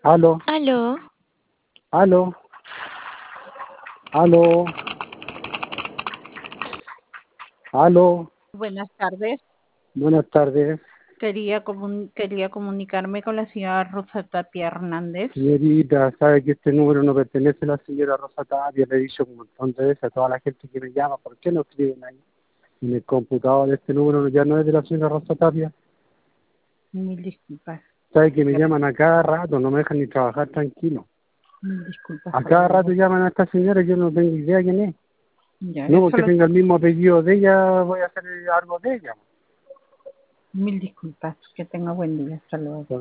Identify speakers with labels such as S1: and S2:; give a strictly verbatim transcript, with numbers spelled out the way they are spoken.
S1: Aló,
S2: Aló,
S1: aló, aló, aló.
S3: Buenas tardes.
S1: Buenas tardes,
S3: Quería, comun- quería comunicarme con la señora Rosa Tapia Hernández.
S1: señorita. Sabe que este número no pertenece a la señora Rosa Tapia. Le he dicho un montón de veces a toda la gente que me llama, ¿por qué no escriben ahí? En el computador este número ya no es de la señora Rosa Tapia.
S3: Mil disculpas.
S1: Sabe que me llaman a cada rato, no me dejan ni trabajar tranquilo.
S3: Mil disculpas.
S1: A
S3: por
S1: cada
S3: el-
S1: rato llaman a esta señora y yo no tengo idea quién es.
S3: Ya,
S1: No
S3: yo
S1: porque
S3: solo-
S1: tenga el mismo apellido de ella, voy a hacer algo de ella.
S3: Mil disculpas. Que tenga buen día. Hasta luego.